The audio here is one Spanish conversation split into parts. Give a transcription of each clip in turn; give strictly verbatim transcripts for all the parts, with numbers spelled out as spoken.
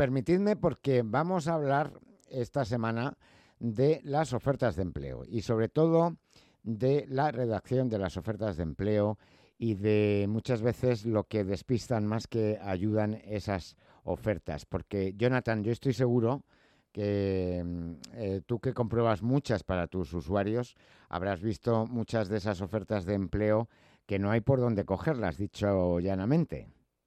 permitidme porque vamos a hablar esta semana de las ofertas de empleo y sobre todo de la redacción de las ofertas de empleo y de muchas veces lo que despistan más que ayudan esas ofertas. Porque, Jonathan, yo estoy seguro que eh, tú que compruebas muchas para tus usuarios, habrás visto muchas de esas ofertas de empleo que no hay por dónde cogerlas, dicho llanamente.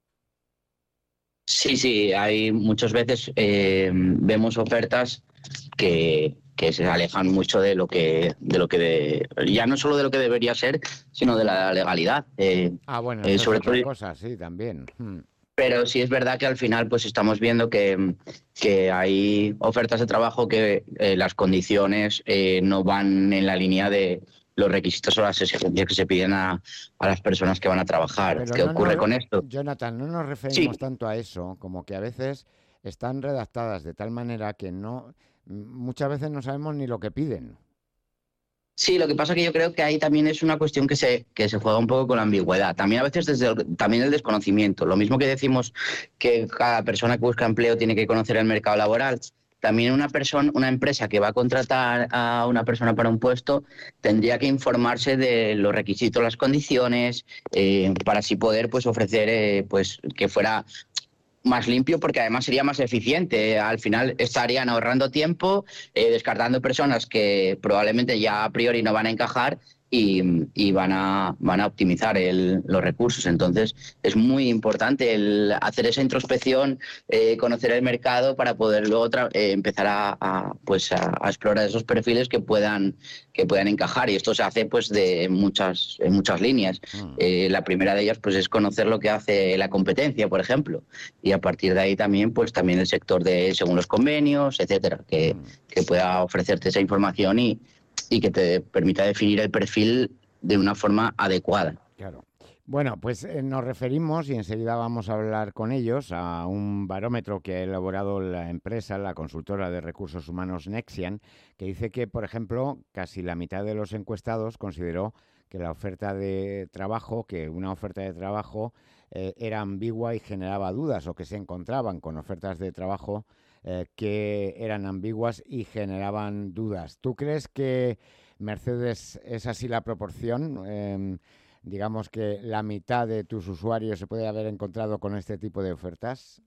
Sí, sí, hay muchas veces eh, vemos ofertas que, que se alejan mucho de lo que, de lo que de, ya no solo de lo que debería ser, sino de la legalidad. Eh, Ah, bueno, eh, eso es sobre todo, otra cosa, sí, también. Hmm. pero sí es verdad que al final pues estamos viendo que, que hay ofertas de trabajo que eh, las condiciones eh, no van en la línea de los requisitos o las exigencias que se piden a, a las personas que van a trabajar. Pero ¿Qué no ocurre nos, con esto? Jonathan, no nos referimos Sí, tanto a eso, como que a veces están redactadas de tal manera que no, muchas veces no sabemos ni lo que piden. sí, lo que pasa que yo creo que ahí también es una cuestión que se, que se juega un poco con la ambigüedad. También a veces desde el, también el desconocimiento. Lo mismo que decimos que cada persona que busca empleo tiene que conocer el mercado laboral. También una persona, una empresa que va a contratar a una persona para un puesto tendría que informarse de los requisitos, las condiciones, eh, para así poder pues ofrecer eh, pues que fuera más limpio, porque además sería más eficiente. Al final estarían ahorrando tiempo, eh, descartando personas que probablemente ya a priori no van a encajar y, y van, a, van a optimizar el, los recursos. Entonces es muy importante el hacer esa introspección, eh, conocer el mercado para poder luego eh, empezar a, a, pues a, a explorar esos perfiles que puedan, que puedan encajar. Y esto se hace pues de muchas, en muchas líneas. Mm, Eh, la primera de ellas pues es conocer lo que hace la competencia, por ejemplo, y a partir de ahí también pues también el sector de según los convenios, etcétera, que, mm, que pueda ofrecerte esa información y, y que te permita definir el perfil de una forma adecuada. claro. Bueno, pues eh, nos referimos, y enseguida vamos a hablar con ellos, a un barómetro que ha elaborado la empresa, la consultora de recursos humanos Nexian, que dice que, por ejemplo, casi la mitad de los encuestados consideró que la oferta de trabajo, que una oferta de trabajo eh, era ambigua y generaba dudas, o que se encontraban con ofertas de trabajo eh, que eran ambiguas y generaban dudas. ¿Tú crees que, Mercedes, es así la proporción? Eh, digamos que la mitad de tus usuarios se puede haber encontrado con este tipo de ofertas.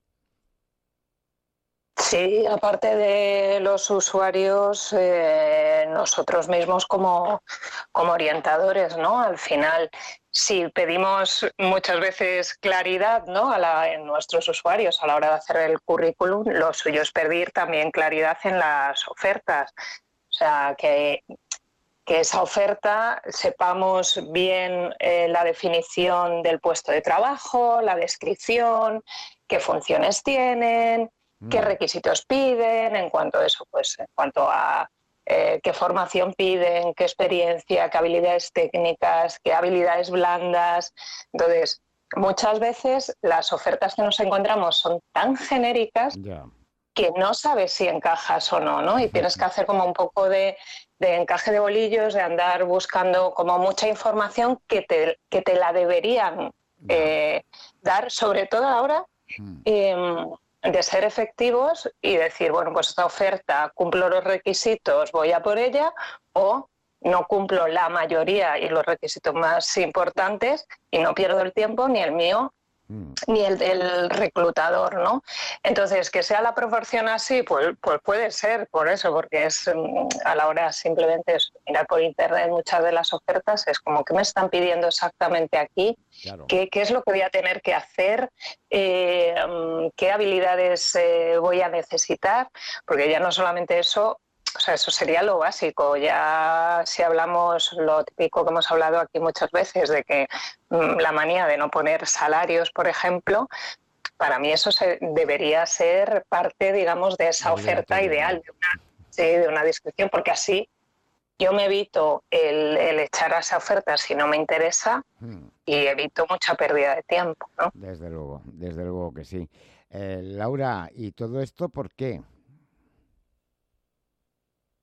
Sí, aparte de los usuarios, eh, nosotros mismos como, como orientadores, ¿no? Al final, si pedimos muchas veces claridad, ¿no? a, la, en nuestros usuarios a la hora de hacer el currículum, lo suyo es pedir también claridad en las ofertas. O sea, que, que esa oferta sepamos bien eh, la definición del puesto de trabajo, la descripción, qué funciones tienen, qué Mm, requisitos piden, en cuanto a eso, pues en cuanto a eh, qué formación piden, qué experiencia, qué habilidades técnicas, qué habilidades blandas. Entonces, muchas veces las ofertas que nos encontramos son tan genéricas ya. que no sabes si encajas o no, ¿no? Y tienes que hacer como un poco de, de encaje de bolillos, de andar buscando como mucha información que te, que te la deberían Ya. eh, dar, sobre todo ahora, Mm, eh, de ser efectivos y decir, bueno, pues esta oferta cumplo los requisitos, voy a por ella, o no cumplo la mayoría y los requisitos más importantes y no pierdo el tiempo ni el mío mm, ni el del reclutador, ¿no? Entonces, que sea la proporción así, pues, pues puede ser por eso, porque es a la hora simplemente es mirar por internet muchas de las ofertas, es como que me están pidiendo exactamente aquí, claro. qué, qué es lo que voy a tener que hacer, eh, qué habilidades eh, voy a necesitar, porque ya no solamente eso. O sea, eso sería lo básico. Ya si hablamos lo típico que hemos hablado aquí muchas veces, de que mmm, la manía de no poner salarios, por ejemplo, para mí eso se, debería ser parte, digamos, de esa oferta Obligatorio, ideal, ¿no? de una, sí, de una descripción, porque así yo me evito el, el echar a esa oferta si no me interesa Mm, y evito mucha pérdida de tiempo, ¿no? desde luego, desde luego que sí. Eh, Laura, ¿y todo esto por qué?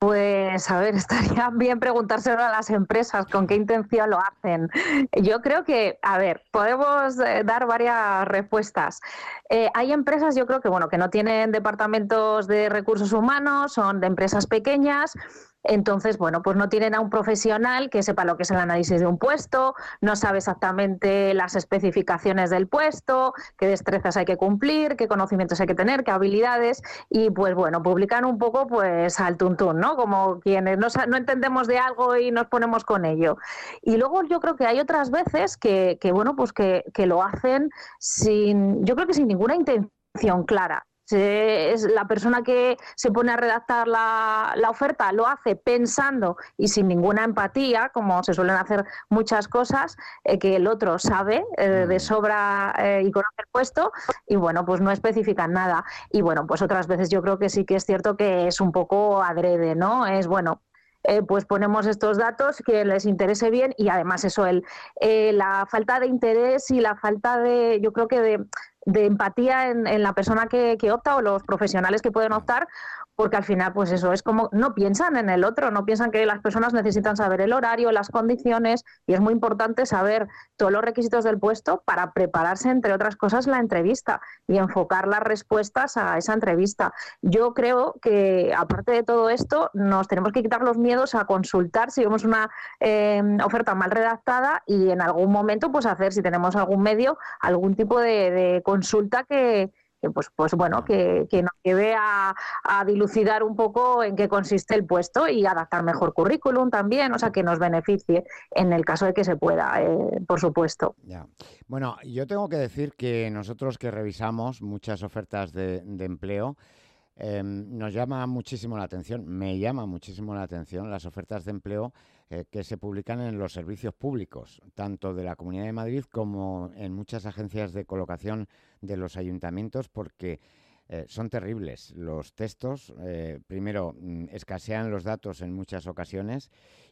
Pues, a ver, estaría bien preguntárselo a las empresas con qué intención lo hacen. Yo creo que, a ver, podemos eh, dar varias respuestas. Eh, hay empresas, yo creo que, bueno, que no tienen departamentos de recursos humanos, son de empresas pequeñas. Entonces, bueno, pues no tienen a un profesional que sepa lo que es el análisis de un puesto, no sabe exactamente las especificaciones del puesto, qué destrezas hay que cumplir, qué conocimientos hay que tener, qué habilidades, y pues bueno, publican un poco pues al tuntún, ¿no? Como quienes no, no entendemos de algo y nos ponemos con ello. Y luego yo creo que hay otras veces que, que bueno, pues que, que lo hacen sin, yo creo que sin ninguna intención clara. Es la persona que se pone a redactar la, la oferta, lo hace pensando y sin ninguna empatía, como se suelen hacer muchas cosas, eh, que el otro sabe eh, de sobra eh, y conoce el puesto, y bueno, pues no especifican nada. Y bueno, pues otras veces yo creo que sí que es cierto que es un poco adrede, ¿no? Es bueno, Eh, pues ponemos estos datos que les interese bien, y además eso, el, eh, la falta de interés y la falta de, yo creo que de, de empatía en, en la persona que, que opta, o los profesionales que pueden optar, porque al final pues eso es como, no piensan en el otro, no piensan que las personas necesitan saber el horario, las condiciones, y es muy importante saber todos los requisitos del puesto para prepararse, entre otras cosas, la entrevista y enfocar las respuestas a esa entrevista. Yo creo que, aparte de todo esto, nos tenemos que quitar los miedos a consultar si vemos una eh, oferta mal redactada, y en algún momento pues hacer, si tenemos algún medio, algún tipo de, de consulta que, que pues, pues bueno, que, que nos lleve a, a dilucidar un poco en qué consiste el puesto y adaptar mejor currículum también, o sea, que nos beneficie en el caso de que se pueda, eh, por supuesto. Ya. Bueno, yo tengo que decir que nosotros que revisamos muchas ofertas de, de empleo, eh, nos llama muchísimo la atención, me llama muchísimo la atención las ofertas de empleo eh, que se publican en los servicios públicos, tanto de la Comunidad de Madrid como en muchas agencias de colocación de los ayuntamientos, porque eh, son terribles los textos. Eh, primero, mm, escasean los datos en muchas ocasiones,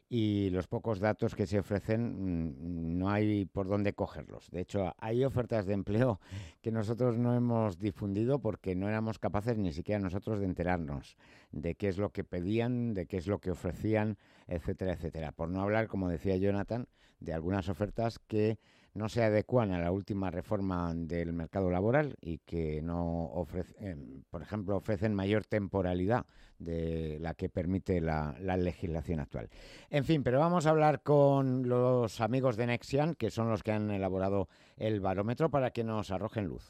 y los pocos datos que se ofrecen mmm, no hay por dónde cogerlos. De hecho, hay ofertas de empleo que nosotros no hemos difundido porque no éramos capaces ni siquiera nosotros de enterarnos de qué es lo que pedían, de qué es lo que ofrecían, etcétera, etcétera. Por no hablar, como decía Jonathan, de algunas ofertas que no se adecuan a la última reforma del mercado laboral y que no ofrecen, por ejemplo, ofrecen mayor temporalidad de la que permite la, la legislación actual. En fin, pero vamos a hablar con los amigos de Nexian, que son los que han elaborado el barómetro, para que nos arrojen luz.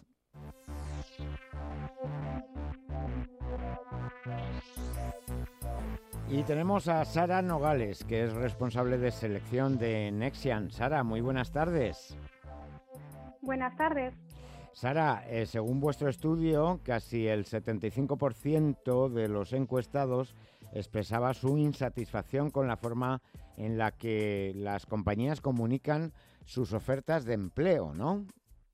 Y tenemos a Sara Nogales, que es responsable de selección de Nexian. Sara, muy buenas tardes. Buenas tardes. Sara, eh, según vuestro estudio, casi el setenta y cinco por ciento de los encuestados expresaba su insatisfacción con la forma en la que las compañías comunican sus ofertas de empleo, ¿no?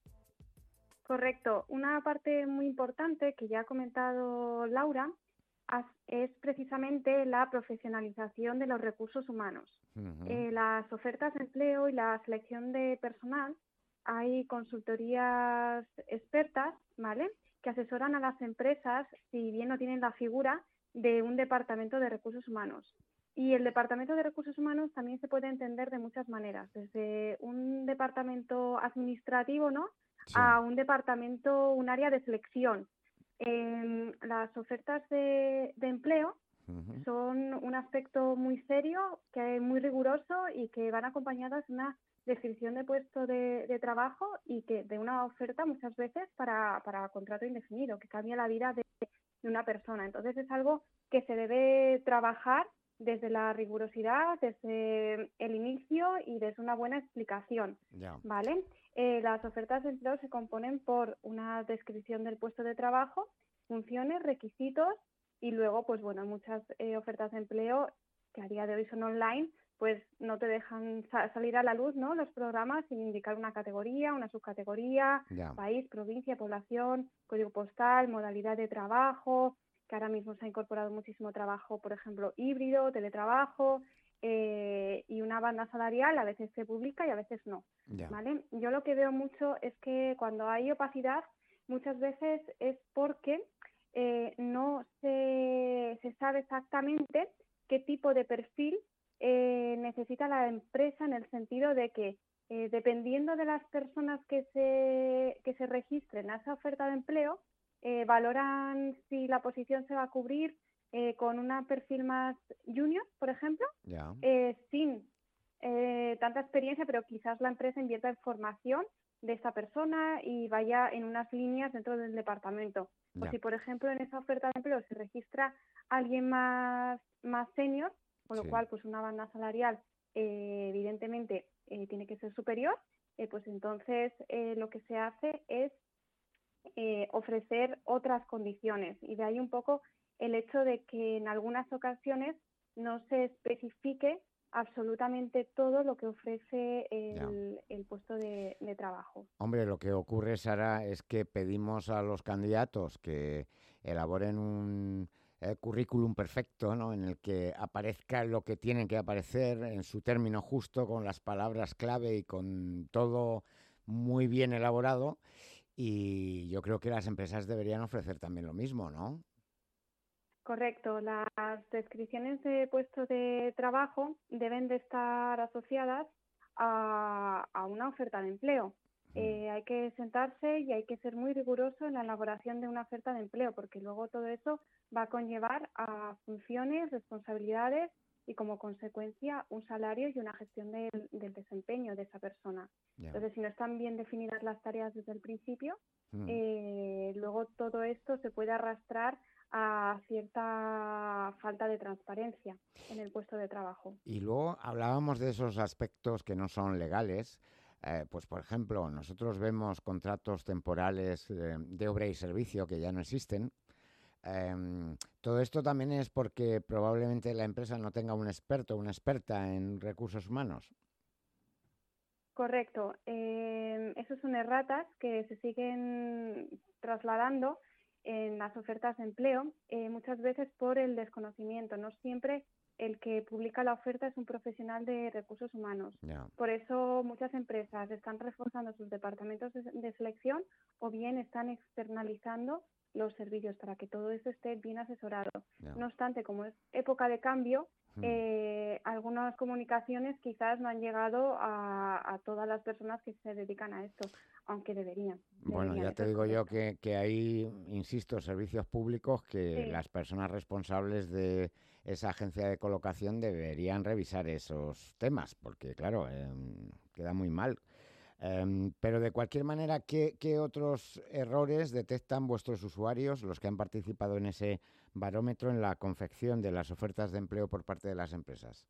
Correcto. Una parte muy importante que ya ha comentado Laura es precisamente la profesionalización de los recursos humanos. Uh-huh. Eh, las ofertas de empleo y la selección de personal, hay consultorías expertas, ¿vale?, que asesoran a las empresas si bien no tienen la figura de un departamento de recursos humanos. Y el departamento de recursos humanos también se puede entender de muchas maneras, desde un departamento administrativo, ¿no?, sí, a un departamento, un área de selección. Eh, las ofertas de, de empleo uh-huh. son un aspecto muy serio, que es muy riguroso y que van acompañadas de una descripción de puesto de, de trabajo y que de una oferta muchas veces para, para contrato indefinido, que cambia la vida de, de una persona. Entonces es algo que se debe trabajar desde la rigurosidad, desde el inicio y desde una buena explicación, yeah. ¿vale? Eh, las ofertas de empleo se componen por una descripción del puesto de trabajo, funciones, requisitos, y luego, pues bueno, muchas eh, ofertas de empleo que a día de hoy son online, pues no te dejan sa- salir a la luz, ¿no?, los programas sin indicar una categoría, una subcategoría, yeah. país, provincia, población, código postal, modalidad de trabajo, que ahora mismo se ha incorporado muchísimo trabajo, por ejemplo, híbrido, teletrabajo, eh, y una banda salarial a veces se publica y a veces no, yeah. ¿vale? Yo lo que veo mucho es que cuando hay opacidad, muchas veces es porque eh, no se, se sabe exactamente qué tipo de perfil eh, necesita la empresa, en el sentido de que eh, dependiendo de las personas que se, que se registren a esa oferta de empleo, eh, valoran si la posición se va a cubrir eh, con un perfil más junior, por ejemplo, Ya. eh, sin eh, tanta experiencia, pero quizás la empresa invierta en formación de esa persona y vaya en unas líneas dentro del departamento. O Ya. si, por ejemplo, en esa oferta de empleo se registra alguien más, más senior, con lo Sí. cual pues una banda salarial eh, evidentemente eh, tiene que ser superior, eh, pues entonces eh, lo que se hace es eh, ofrecer otras condiciones, y de ahí un poco el hecho de que en algunas ocasiones no se especifique absolutamente todo lo que ofrece el, el puesto de, de trabajo. Hombre, lo que ocurre, Sara, es que pedimos a los candidatos que elaboren un eh, currículum perfecto, ¿no? En el que aparezca lo que tienen que aparecer en su término justo, con las palabras clave y con todo muy bien elaborado. Y yo creo que las empresas deberían ofrecer también lo mismo, ¿no? Correcto, las descripciones de puesto de trabajo deben de estar asociadas a, a una oferta de empleo. Eh, hay que sentarse y hay que ser muy riguroso en la elaboración de una oferta de empleo, porque luego todo eso va a conllevar a funciones, responsabilidades y, como consecuencia, un salario y una gestión del, del desempeño de esa persona. Ya. Entonces, si no están bien definidas las tareas desde el principio, Mm. eh, luego todo esto se puede arrastrar a cierta falta de transparencia en el puesto de trabajo. Y luego hablábamos de esos aspectos que no son legales. Eh, pues, por ejemplo, nosotros vemos contratos temporales eh, de obra y servicio que ya no existen. Em, todo esto también es porque probablemente la empresa no tenga un experto o una experta en recursos humanos. Correcto. Eh, esos son erratas que se siguen trasladando en las ofertas de empleo, eh, muchas veces por el desconocimiento. No siempre el que publica la oferta es un profesional de recursos humanos. Ya. Por eso muchas empresas están reforzando sus departamentos de, de selección, o bien están externalizando los servicios para que todo eso esté bien asesorado. Ya. No obstante, como es época de cambio, Hmm. eh, algunas comunicaciones quizás no han llegado a, a todas las personas que se dedican a esto, aunque deberían. Bueno, deberían, ya eso te es digo yo correcto. que, que hay, insisto, servicios públicos que Sí. las personas responsables de esa agencia de colocación deberían revisar esos temas, porque claro, em, queda muy mal. Em, pero de cualquier manera, ¿qué, qué otros errores detectan vuestros usuarios, los que han participado en ese barómetro, en la confección de las ofertas de empleo por parte de las empresas?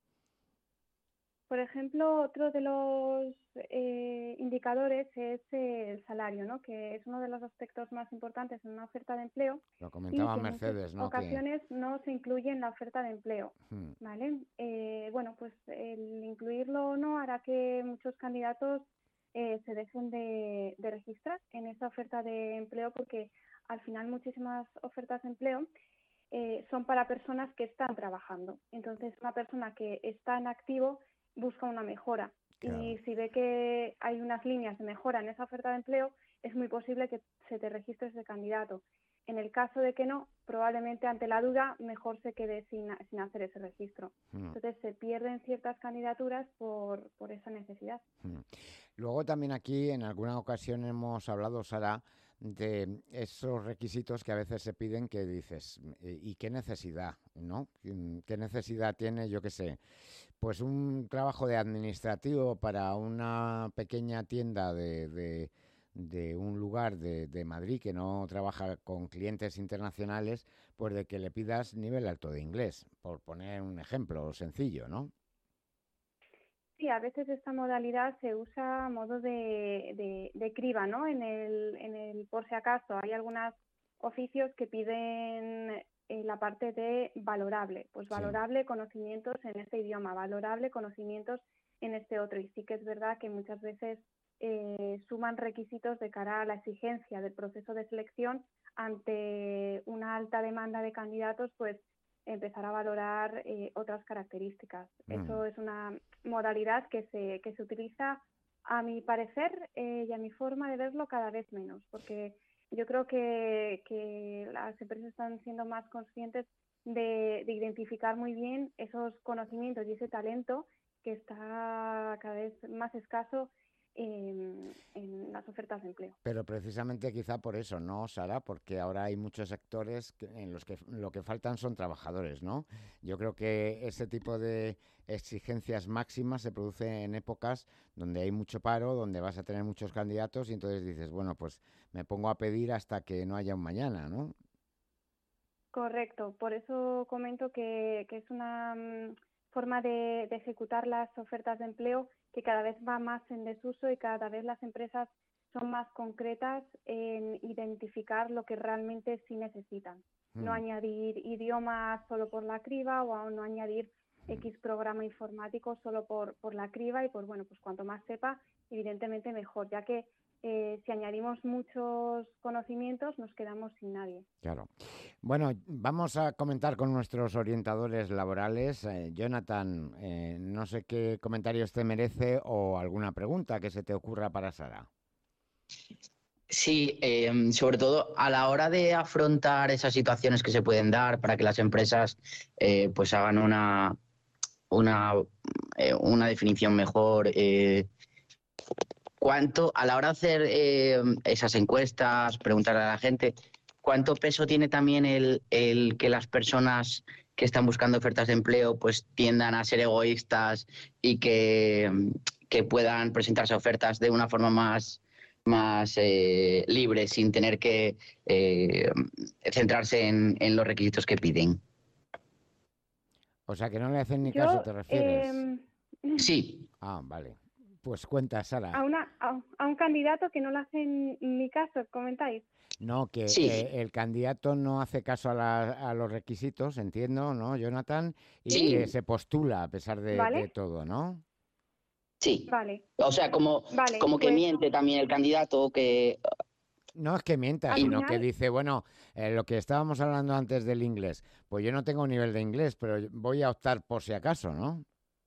Por ejemplo, otro de los eh, indicadores es eh, el salario, ¿no? Que es uno de los aspectos más importantes en una oferta de empleo Lo y comentaba que en muchas Mercedes, ¿no? Que, ocasiones no se incluye en la oferta de empleo, hmm, ¿vale? Eh, bueno, pues el incluirlo o no hará que muchos candidatos eh, se dejen de, de registrar en esa oferta de empleo, porque al final muchísimas ofertas de empleo eh, son para personas que están trabajando. Entonces, una persona que está en activo busca una mejora. claro. Y si ve que hay unas líneas de mejora en esa oferta de empleo, es muy posible que se te registre ese candidato. En el caso de que no, probablemente ante la duda mejor se quede sin, sin hacer ese registro. Hmm. Entonces se pierden ciertas candidaturas por, por esa necesidad. Hmm. Luego también aquí en alguna ocasión hemos hablado, Sara, de esos requisitos que a veces se piden que dices, ¿y qué necesidad? ¿No? ¿Qué necesidad tiene, yo qué sé? Pues un trabajo de administrativo para una pequeña tienda de, de, de un lugar de, de Madrid que no trabaja con clientes internacionales, pues de que le pidas nivel alto de inglés, por poner un ejemplo sencillo, ¿no? Sí, a veces esta modalidad se usa a modo de, de, de criba, ¿no? En el, en el por si acaso. Hay algunos oficios que piden eh, la parte de valorable. Pues Sí. valorable conocimientos en este idioma, valorable conocimientos en este otro. Y sí que es verdad que muchas veces eh, suman requisitos de cara a la exigencia del proceso de selección ante una alta demanda de candidatos, pues empezar a valorar eh, otras características. Mm. Eso es una modalidad que se, que se utiliza, a mi parecer, eh, y a mi forma de verlo, cada vez menos, porque yo creo que, que las empresas están siendo más conscientes de, de identificar muy bien esos conocimientos y ese talento que está cada vez más escaso en, en las ofertas de empleo. Pero precisamente quizá por eso, ¿no, Sara? Porque ahora hay muchos sectores que, en los que lo que faltan son trabajadores, ¿no? Yo creo que ese tipo de exigencias máximas se produce en épocas donde hay mucho paro, donde vas a tener muchos candidatos y entonces dices, bueno, pues me pongo a pedir hasta que no haya un mañana, ¿no? Correcto, por eso comento que, que es una mm, forma de, de ejecutar las ofertas de empleo que cada vez va más en desuso y cada vez las empresas son más concretas en identificar lo que realmente sí necesitan. Mm. No añadir idiomas solo por la criba o no añadir X programa informático solo por, por la criba y por, bueno, pues cuanto más sepa, evidentemente mejor, ya que Eh, si añadimos muchos conocimientos nos quedamos sin nadie. Claro. Bueno, vamos a comentar con nuestros orientadores laborales. Eh, Jonathan, eh, no sé qué comentarios te merece o alguna pregunta que se te ocurra para Sara. Sí, eh, sobre todo a la hora de afrontar esas situaciones que se pueden dar para que las empresas eh, pues hagan una, una, eh, una definición mejor. Eh, ¿Cuánto, a la hora de hacer eh, esas encuestas, preguntar a la gente, cuánto peso tiene también el, el que las personas que están buscando ofertas de empleo pues tiendan a ser egoístas y que, que puedan presentarse ofertas de una forma más, más eh, libre, sin tener que eh, centrarse en, en los requisitos que piden? O sea, que no le hacen ni Yo, caso, ¿te refieres? Eh... Sí. Ah, vale. Pues cuenta, Sara. A, una, a, a un candidato que no le hacen ni caso, comentáis. No, que Sí. eh, el candidato no hace caso a, la, a los requisitos, entiendo, ¿no, Jonathan? Y Sí. que se postula a pesar de, ¿Vale? de todo, ¿no? Sí. Vale. O sea, como, vale, como que pues... miente también el candidato, que... No es que mienta, Al sino final... que dice, bueno, eh, lo que estábamos hablando antes del inglés, pues yo no tengo nivel de inglés, pero voy a optar por si acaso, ¿no?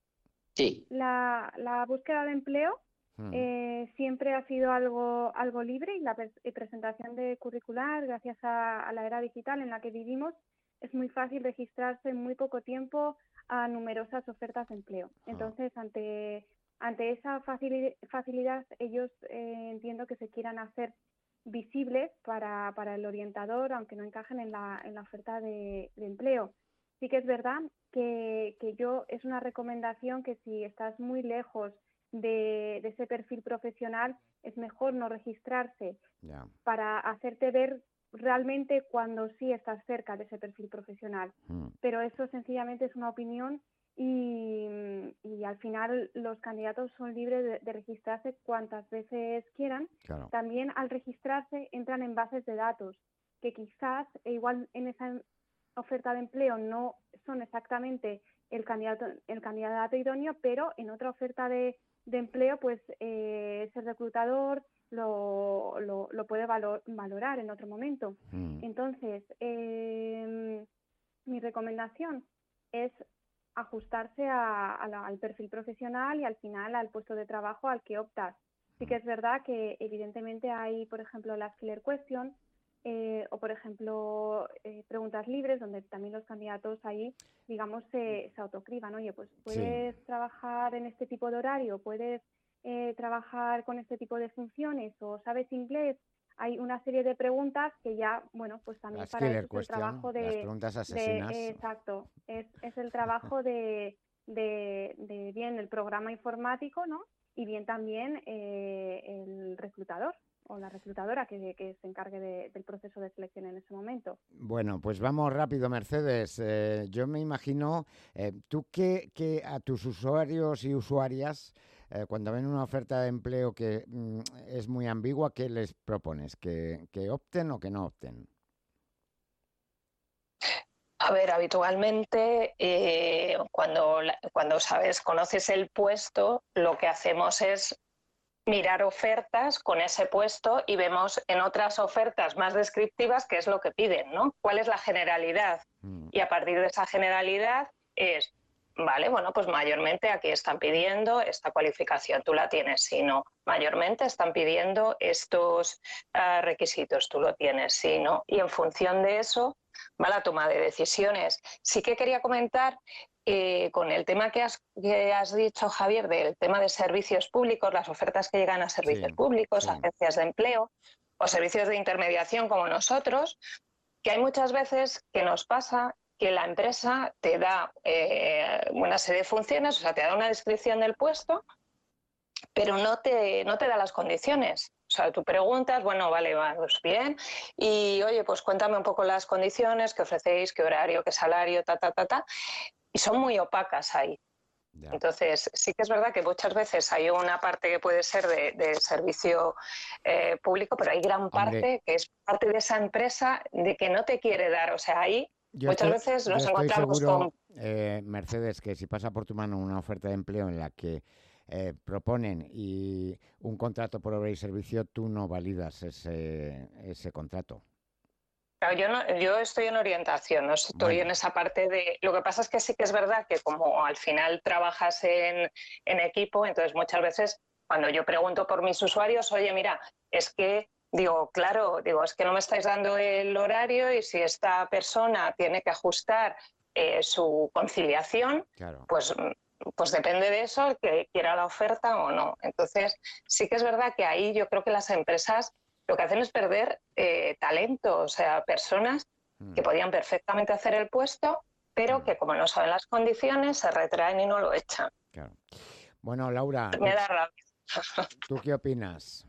Sí. La, la búsqueda de empleo hmm. eh, siempre ha sido algo, algo libre y la pre presentación de curricular, gracias a, a la era digital en la que vivimos, es muy fácil registrarse en muy poco tiempo a numerosas ofertas de empleo. Entonces, ante, ante esa facil, facilidad, ellos eh, entiendo que se quieran hacer visibles para, para el orientador, aunque no encajen en la, en la oferta de, de empleo. Sí que es verdad que, que yo es una recomendación que si estás muy lejos de, de ese perfil profesional, es mejor no registrarse yeah. para hacerte ver realmente cuando sí estás cerca de ese perfil profesional. Mm. Pero eso sencillamente es una opinión y, y al final los candidatos son libres de, de registrarse cuantas veces quieran. Claro. También al registrarse entran en bases de datos que quizás igual en esa oferta de empleo no son exactamente el candidato, el candidato idóneo, pero en otra oferta de, de empleo pues eh, ese reclutador lo, lo, lo puede valor, valorar en otro momento. Mm. Entonces, eh, mi recomendación es ajustarse a, a la, al perfil profesional y al final al puesto de trabajo al que optas. Sí que es verdad que evidentemente hay, por ejemplo, las killer question eh, o, por ejemplo, eh, preguntas libres donde también los candidatos ahí, digamos, se, se autocriban. Oye, pues puedes sí. trabajar en este tipo de horario, puedes eh, trabajar con este tipo de funciones o sabes inglés. Hay una serie de preguntas que ya, bueno, pues también las para eso es question, el trabajo de... las preguntas asesinas. De, eh, exacto, es, es el trabajo de, de, de bien el programa informático, ¿no? Y bien también eh, el reclutador o la reclutadora que, que se encargue de, del proceso de selección en ese momento. Bueno, pues vamos rápido, Mercedes. Eh, yo me imagino, eh, tú que, que a tus usuarios y usuarias, eh, cuando ven una oferta de empleo que mm, es muy ambigua, ¿qué les propones? ¿Que, que opten o que no opten? A ver, habitualmente eh, cuando, cuando sabes, conoces el puesto, lo que hacemos es mirar ofertas con ese puesto y vemos en otras ofertas más descriptivas qué es lo que piden, ¿no? ¿Cuál es la generalidad? Mm. Y a partir de esa generalidad es Vale, bueno, pues mayormente aquí están pidiendo esta cualificación, tú la tienes, si no, mayormente están pidiendo estos uh, requisitos, tú lo tienes, si no, y en función de eso va la toma de decisiones. Sí que quería comentar eh, con el tema que has, que has dicho, Javier, del tema de servicios públicos, las ofertas que llegan a servicios Sí, públicos, sí. agencias de empleo o servicios de intermediación como nosotros, que hay muchas veces que nos pasa que la empresa te da eh, una serie de funciones, o sea, te da una descripción del puesto, pero no te, no te da las condiciones. O sea, tú preguntas, bueno, vale, va, pues bien, y oye, pues cuéntame un poco las condiciones que ofrecéis, qué horario, qué salario, ta, ta, ta, ta, y son muy opacas ahí. Ya. Entonces, sí que es verdad que muchas veces hay una parte que puede ser de, de servicio eh, público, pero hay gran parte Hombre, que es parte de esa empresa de que no te quiere dar. O sea, ahí yo muchas estoy, veces yo nos estoy encontramos seguro, con... eh, Mercedes, que si pasa por tu mano una oferta de empleo en la que eh, proponen y un contrato por obra y servicio, tú no validas ese, ese contrato. Claro, yo, no, yo estoy en orientación, no estoy Bueno, en esa parte de... Lo que pasa es que sí que es verdad que como al final trabajas en, en equipo, entonces muchas veces cuando yo pregunto por mis usuarios, oye, mira, es que digo, claro, digo, es que no me estáis dando el horario y si esta persona tiene que ajustar eh, su conciliación, claro. pues, pues depende de eso el que quiera la oferta o no. Entonces sí que es verdad que ahí yo creo que las empresas lo que hacen es perder eh, talento, o sea, personas Mm, que podían perfectamente hacer el puesto, pero mm, que como no saben las condiciones, se retraen y no lo echan. claro. Bueno, Laura, Me ¿tú, da rabia. ¿tú qué opinas?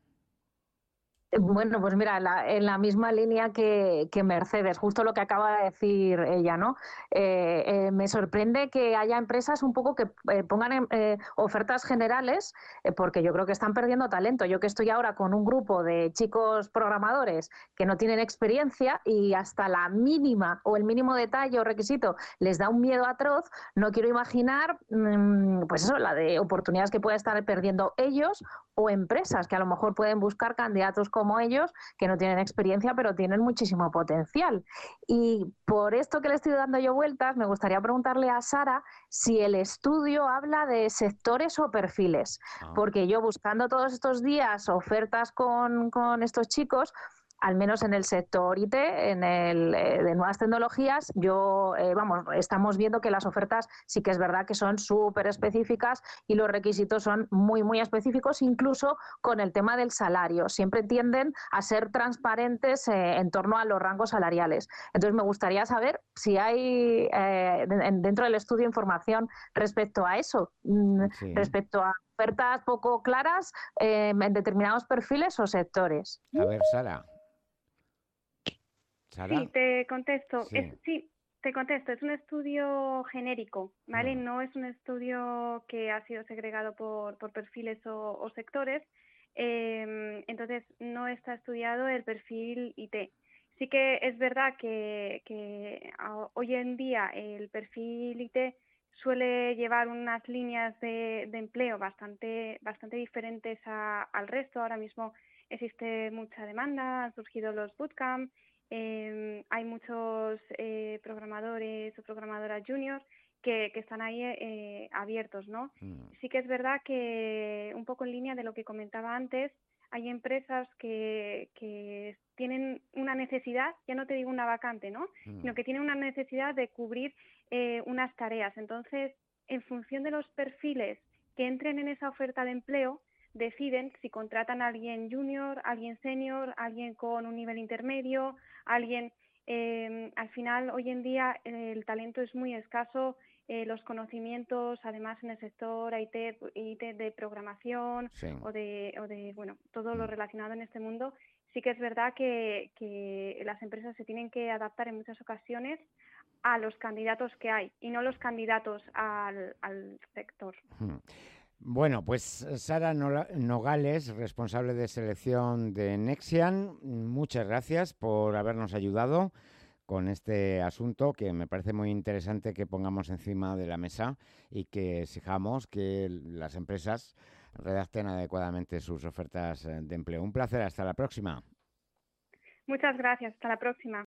Bueno, pues mira, la, en la misma línea que, que Mercedes, justo lo que acaba de decir ella, ¿no? Eh, eh, me sorprende que haya empresas un poco que eh, pongan eh, ofertas generales, eh, porque yo creo que están perdiendo talento. Yo que estoy ahora con un grupo de chicos programadores que no tienen experiencia y hasta la mínima o el mínimo detalle o requisito les da un miedo atroz, no quiero imaginar, mmm, pues eso, la de oportunidades que pueden estar perdiendo ellos o empresas que a lo mejor pueden buscar candidatos como ellos que no tienen experiencia pero tienen muchísimo potencial. Y por esto que le estoy dando yo vueltas, me gustaría preguntarle a Sara si el estudio habla de sectores o perfiles, Ah, porque yo buscando todos estos días ofertas con, con estos chicos, al menos en el sector I T, en el eh, de nuevas tecnologías, yo, eh, vamos, estamos viendo que las ofertas sí que es verdad que son súper específicas y los requisitos son muy, muy específicos, incluso con el tema del salario. Siempre tienden a ser transparentes eh, en torno a los rangos salariales. Entonces, me gustaría saber si hay eh, dentro del estudio información respecto a eso, sí. respecto a ofertas poco claras eh, en determinados perfiles o sectores. A ver, Sara. ¿Sara? Sí, te contesto. Sí. Es, sí, te contesto. Es un estudio genérico, ¿vale? Mm. No es un estudio que ha sido segregado por, por perfiles o, o sectores. Eh, entonces, no está estudiado el perfil I T. Sí que es verdad que, que a, hoy en día el perfil I T suele llevar unas líneas de, de empleo bastante, bastante diferentes a, al resto. Ahora mismo existe mucha demanda, han surgido los bootcamp. Eh, hay muchos eh, programadores o programadoras juniors que, que están ahí eh, abiertos, ¿no? Mm. Sí que es verdad que un poco en línea de lo que comentaba antes, hay empresas que, que tienen una necesidad, ya no te digo una vacante, ¿no? Mm. Sino que tienen una necesidad de cubrir eh, unas tareas. Entonces, en función de los perfiles que entren en esa oferta de empleo, deciden si contratan a alguien junior, alguien senior, alguien con un nivel intermedio, alguien... Eh, al final, hoy en día, eh, el talento es muy escaso, eh, los conocimientos, además en el sector I T, I T de programación Sí. o de, o de, bueno, todo lo Mm. relacionado en este mundo, sí que es verdad que, que las empresas se tienen que adaptar en muchas ocasiones a los candidatos que hay y no los candidatos al, al sector. Mm. Bueno, pues Sara Nogales, responsable de selección de Nexian, muchas gracias por habernos ayudado con este asunto que me parece muy interesante que pongamos encima de la mesa y que exijamos que las empresas redacten adecuadamente sus ofertas de empleo. Un placer, hasta la próxima. Muchas gracias, hasta la próxima.